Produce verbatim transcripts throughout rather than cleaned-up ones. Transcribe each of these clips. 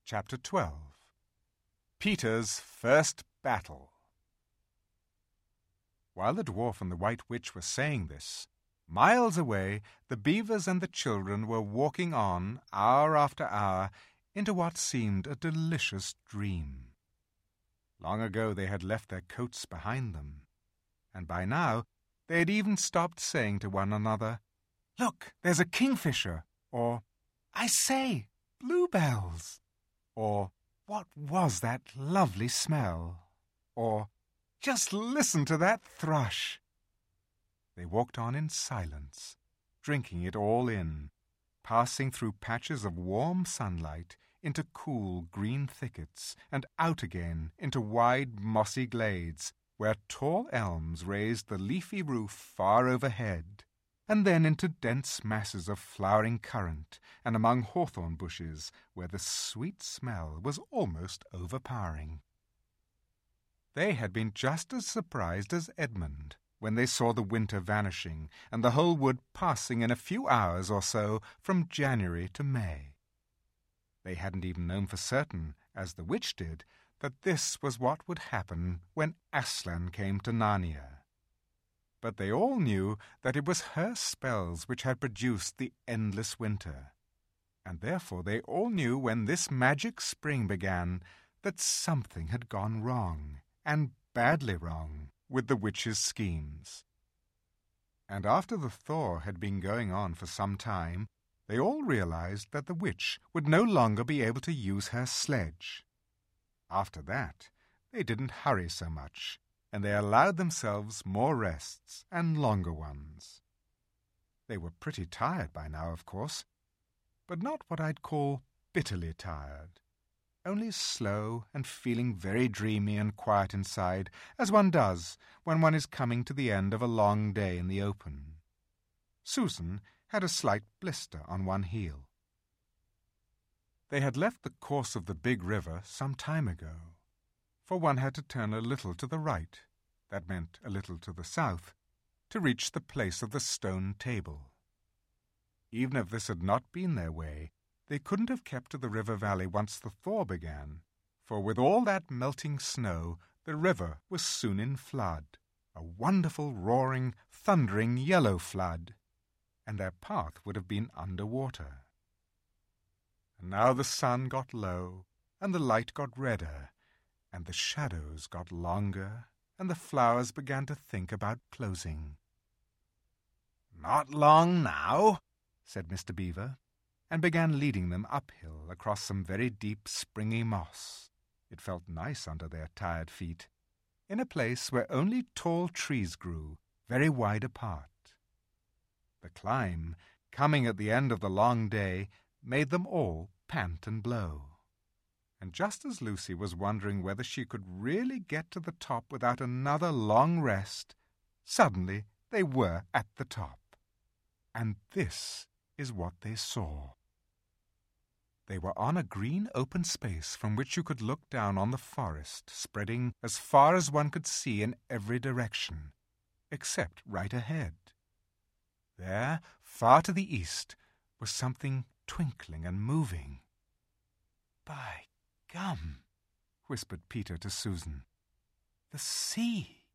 Chapter twelve. Peter's First Battle. While the dwarf and the White Witch were saying this, miles away the beavers and the children were walking on, hour after hour, into what seemed a delicious dream. Long ago they had left their coats behind them, and by now they had even stopped saying to one another, "Look, there's a kingfisher," or "I say, bluebells," or "What was that lovely smell?" or "Just listen to that thrush." They walked on in silence, drinking it all in, passing through patches of warm sunlight into cool green thickets and out again into wide mossy glades where tall elms raised the leafy roof far overhead, and then into dense masses of flowering currant and among hawthorn bushes where the sweet smell was almost overpowering. They had been just as surprised as Edmund when they saw the winter vanishing and the whole wood passing in a few hours or so from January to May. They hadn't even known for certain, as the witch did, that this was what would happen when Aslan came to Narnia. But they all knew that it was her spells which had produced the endless winter, and therefore they all knew when this magic spring began that something had gone wrong, and badly wrong, with the witch's schemes. And after the thaw had been going on for some time, they all realized that the witch would no longer be able to use her sledge. After that, they didn't hurry so much, and they allowed themselves more rests and longer ones. They were pretty tired by now, of course, but not what I'd call bitterly tired, only slow and feeling very dreamy and quiet inside, as one does when one is coming to the end of a long day in the open. Susan had a slight blister on one heel. They had left the course of the big river some time ago, for one had to turn a little to the right, that meant a little to the south, to reach the place of the stone table. Even if this had not been their way, they couldn't have kept to the river valley once the thaw began, for with all that melting snow, the river was soon in flood, a wonderful, roaring, thundering yellow flood, and their path would have been under water. And now the sun got low, and the light got redder, and the shadows got longer, and the flowers began to think about closing. "Not long now," said Mister Beaver, and began leading them uphill across some very deep springy moss. It felt nice under their tired feet, in a place where only tall trees grew, very wide apart. The climb, coming at the end of the long day, made them all pant and blow. And just as Lucy was wondering whether she could really get to the top without another long rest, suddenly they were at the top. And this is what they saw. They were on a green open space from which you could look down on the forest, spreading as far as one could see in every direction, except right ahead. There, far to the east, was something twinkling and moving. "By gum," whispered Peter to Susan, "the sea!"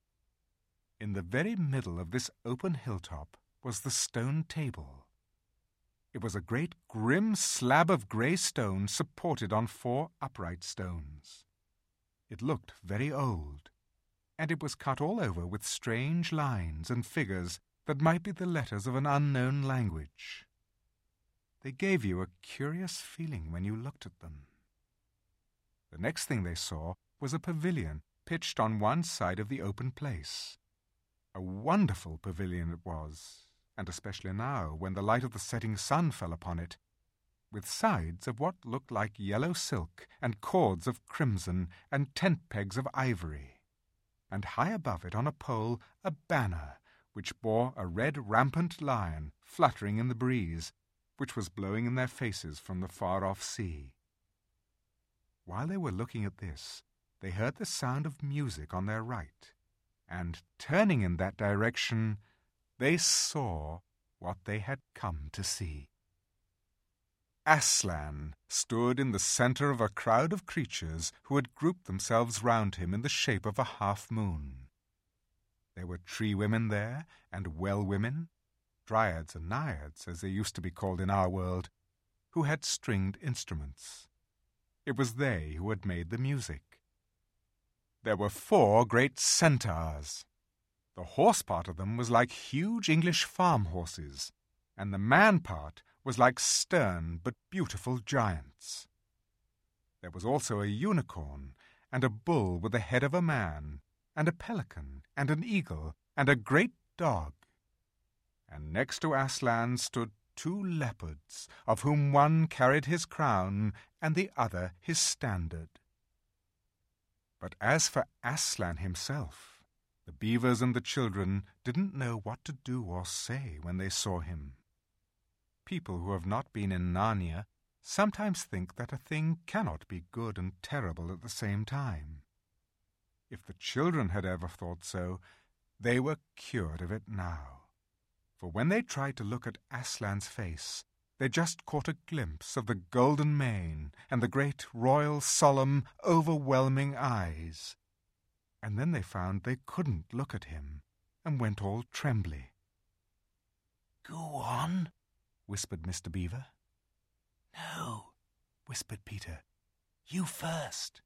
In the very middle of this open hilltop was the stone table. It was a great grim slab of grey stone supported on four upright stones. It looked very old, and it was cut all over with strange lines and figures that might be the letters of an unknown language. They gave you a curious feeling when you looked at them. The next thing they saw was a pavilion pitched on one side of the open place. A wonderful pavilion it was, and especially now, when the light of the setting sun fell upon it, with sides of what looked like yellow silk and cords of crimson and tent-pegs of ivory, and high above it on a pole a banner which bore a red rampant lion fluttering in the breeze, which was blowing in their faces from the far-off sea. While they were looking at this, they heard the sound of music on their right, and, turning in that direction, they saw what they had come to see. Aslan stood in the centre of a crowd of creatures who had grouped themselves round him in the shape of a half-moon. There were tree-women there, and well-women, dryads and naiads, as they used to be called in our world, who had stringed instruments. It was they who had made the music. There were four great centaurs. The horse part of them was like huge English farm horses, and the man part was like stern but beautiful giants. There was also a unicorn, and a bull with the head of a man, and a pelican, and an eagle, and a great dog. And next to Aslan stood two leopards, of whom one carried his crown, and the other his standard. But as for Aslan himself, the beavers and the children didn't know what to do or say when they saw him. People who have not been in Narnia sometimes think that a thing cannot be good and terrible at the same time. If the children had ever thought so, they were cured of it now. For when they tried to look at Aslan's face, they just caught a glimpse of the golden mane and the great royal, solemn, overwhelming eyes. And then they found they couldn't look at him, and went all trembly. "Go on," whispered Mister Beaver. "No," whispered Peter. "You first."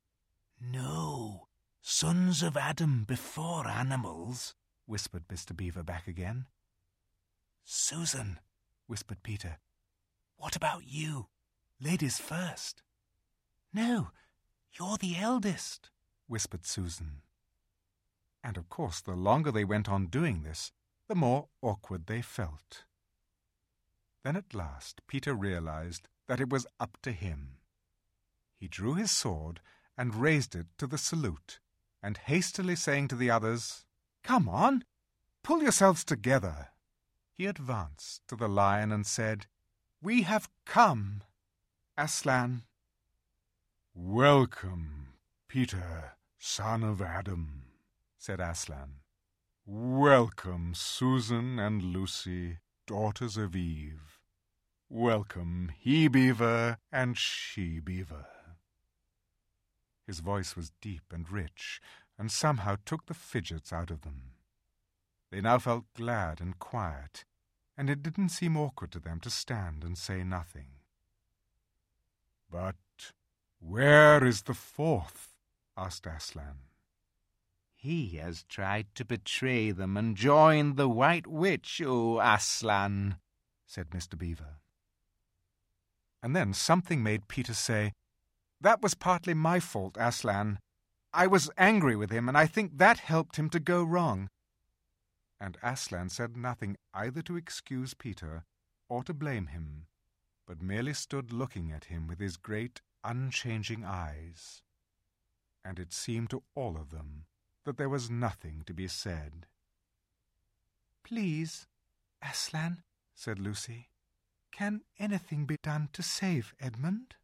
"No, sons of Adam before animals," whispered Mister Beaver back again. "Susan," whispered Peter, "what about you? Ladies first." "No, you're the eldest," whispered Susan. And of course the longer they went on doing this, the more awkward they felt. Then at last Peter realized that it was up to him. He drew his sword and raised it to the salute, and hastily saying to the others, "Come on, pull yourselves together," he advanced to the lion and said, "We have come, Aslan." "Welcome, Peter, son of Adam," said Aslan. "Welcome, Susan and Lucy, daughters of Eve. Welcome, he-beaver and she-beaver." His voice was deep and rich, and somehow took the fidgets out of them. They now felt glad and quiet, and it didn't seem awkward to them to stand and say nothing. "But where is the fourth?" asked Aslan. "He has tried to betray them and join the White Witch, O Aslan," said Mister Beaver. And then something made Peter say, "That was partly my fault, Aslan. I was angry with him, and I think that helped him to go wrong." And Aslan said nothing either to excuse Peter or to blame him, but merely stood looking at him with his great, unchanging eyes. And it seemed to all of them that there was nothing to be said. "Please, Aslan," said Lucy, "can anything be done to save Edmund?"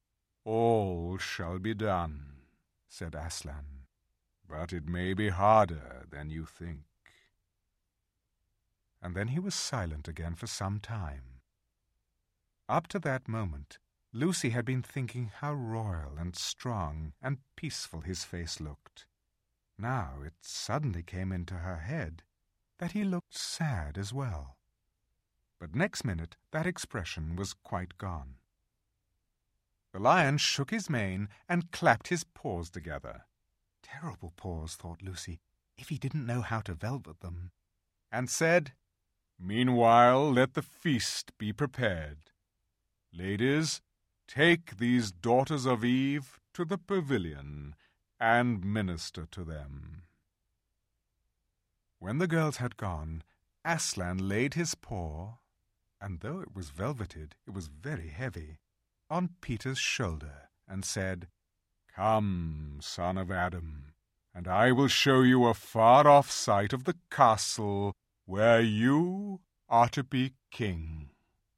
"All shall be done," said Aslan, "but it may be harder than you think." And then he was silent again for some time. Up to that moment, Lucy had been thinking how royal and strong and peaceful his face looked. Now it suddenly came into her head that he looked sad as well. But next minute that expression was quite gone. The lion shook his mane and clapped his paws together. Terrible paws, thought Lucy, if he didn't know how to velvet them. And said, "Meanwhile let the feast be prepared. Ladies, take these daughters of Eve to the pavilion and minister to them." When the girls had gone, Aslan laid his paw, and though it was velveted, it was very heavy, on Peter's shoulder, and said, "Come, son of Adam, and I will show you a far-off sight of the castle where you are to be king."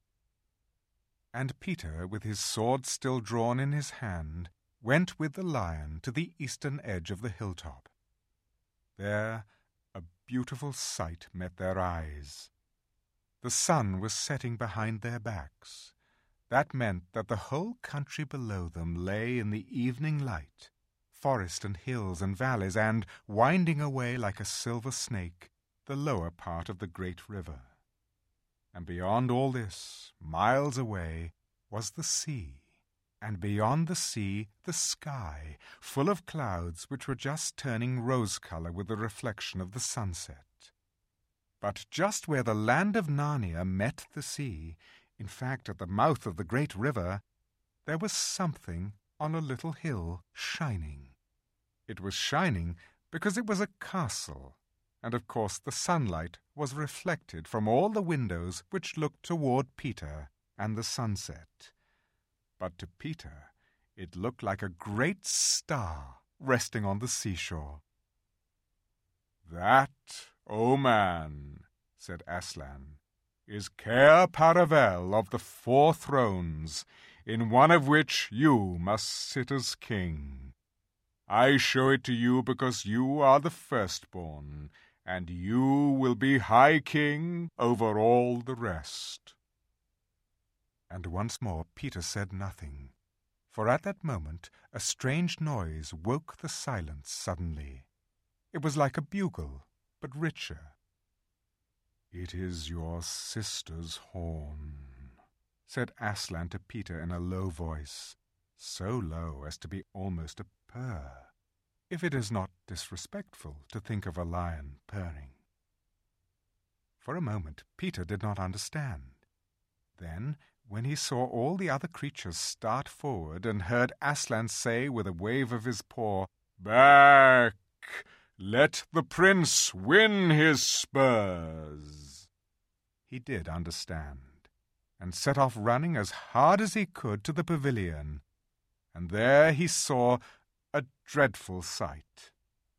And Peter, with his sword still drawn in his hand, went with the lion to the eastern edge of the hilltop. There a beautiful sight met their eyes. The sun was setting behind their backs, That meant that the whole country below them lay in the evening light, forest and hills and valleys, and, winding away like a silver snake, the lower part of the great river. And beyond all this, miles away, was the sea, and beyond the sea the sky, full of clouds which were just turning rose-colour with the reflection of the sunset. But just where the land of Narnia met the sea, in fact at the mouth of the great river, there was something on a little hill shining. It was shining because it was a castle, and of course the sunlight was reflected from all the windows which looked toward Peter and the sunset. But to Peter it looked like a great star resting on the seashore. "That, O man," said Aslan, "is Cair Paravel of the Four Thrones, in one of which you must sit as king. I show it to you because you are the firstborn, and you will be High King over all the rest." And once more Peter said nothing, for at that moment a strange noise woke the silence suddenly. It was like a bugle, but richer. "It is your sister's horn," said Aslan to Peter in a low voice, so low as to be almost a purr, if it is not disrespectful to think of a lion purring. For a moment Peter did not understand. Then, when he saw all the other creatures start forward and heard Aslan say with a wave of his paw, "Back! Let the prince win his spurs," he did understand, and set off running as hard as he could to the pavilion, and there he saw a dreadful sight.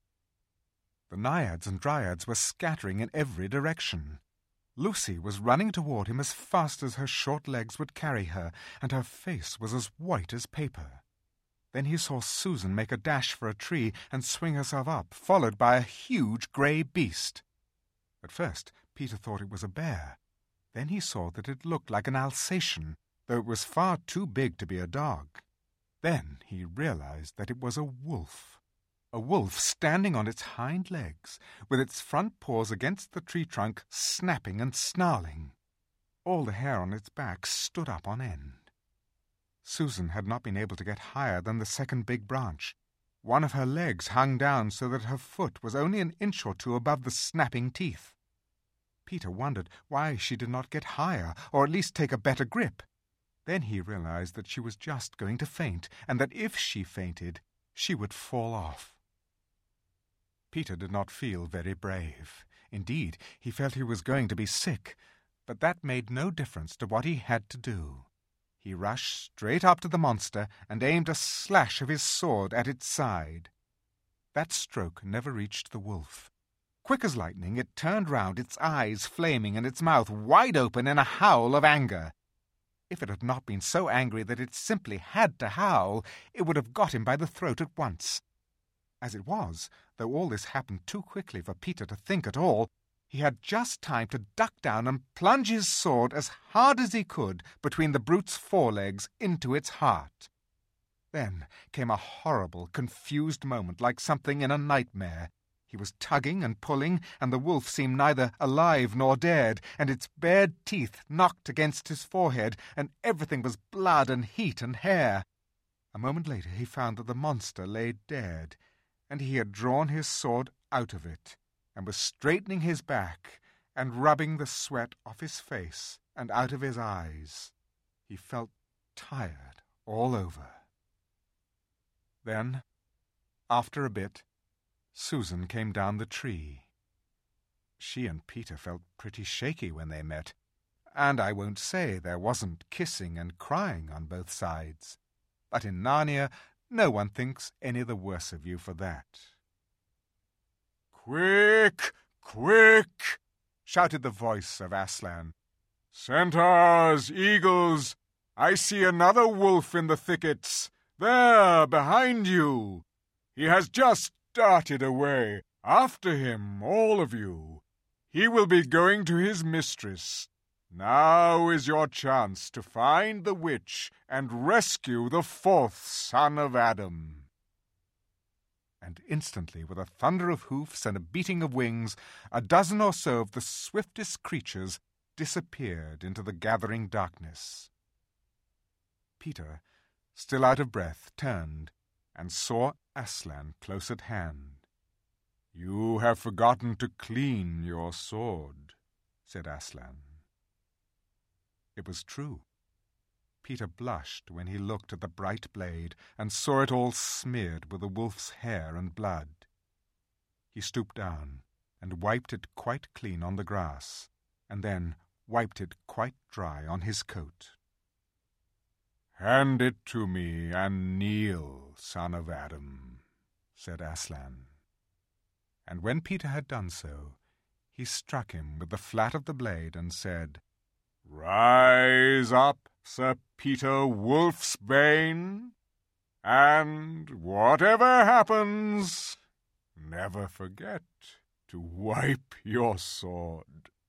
The naiads and dryads were scattering in every direction. Lucy was running toward him as fast as her short legs would carry her, and her face was as white as paper. Then he saw Susan make a dash for a tree and swing herself up, followed by a huge grey beast. At first Peter thought it was a bear. Then he saw that it looked like an Alsatian, though it was far too big to be a dog. Then he realized that it was a wolf. A wolf standing on its hind legs, with its front paws against the tree trunk, snapping and snarling. All the hair on its back stood up on end. Susan had not been able to get higher than the second big branch. One of her legs hung down so that her foot was only an inch or two above the snapping teeth. Peter wondered why she did not get higher, or at least take a better grip. Then he realized that she was just going to faint, and that if she fainted, she would fall off. Peter did not feel very brave. Indeed, he felt he was going to be sick, but that made no difference to what he had to do. He rushed straight up to the monster and aimed a slash of his sword at its side. That stroke never reached the wolf. Quick as lightning, it turned round, its eyes flaming and its mouth wide open in a howl of anger. If it had not been so angry that it simply had to howl, it would have got him by the throat at once. As it was, though all this happened too quickly for Peter to think at all, he had just time to duck down and plunge his sword as hard as he could between the brute's forelegs into its heart. Then came a horrible, confused moment like something in a nightmare. He was tugging and pulling, and the wolf seemed neither alive nor dead, and its bared teeth knocked against his forehead, and everything was blood and heat and hair. A moment later he found that the monster lay dead, and he had drawn his sword out of it, and was straightening his back, and rubbing the sweat off his face and out of his eyes. He felt tired all over. Then, after a bit, Susan came down the tree. She and Peter felt pretty shaky when they met, and I won't say there wasn't kissing and crying on both sides. But in Narnia, no one thinks any the worse of you for that. "Quick! Quick!" shouted the voice of Aslan. "Centaurs, eagles, I see another wolf in the thickets. There, behind you. He has just darted away. After him, all of you. He will be going to his mistress. Now is your chance to find the witch and rescue the fourth son of Adam." And instantly, with a thunder of hoofs and a beating of wings, a dozen or so of the swiftest creatures disappeared into the gathering darkness. Peter, still out of breath, turned and saw Aslan close at hand. "You have forgotten to clean your sword," said Aslan. It was true. Peter blushed when he looked at the bright blade and saw it all smeared with the wolf's hair and blood. He stooped down and wiped it quite clean on the grass, and then wiped it quite dry on his coat. "Hand it to me and kneel, son of Adam," said Aslan. And when Peter had done so, he struck him with the flat of the blade and said, "Rise up, Sir Peter Wolfsbane, and whatever happens, never forget to wipe your sword."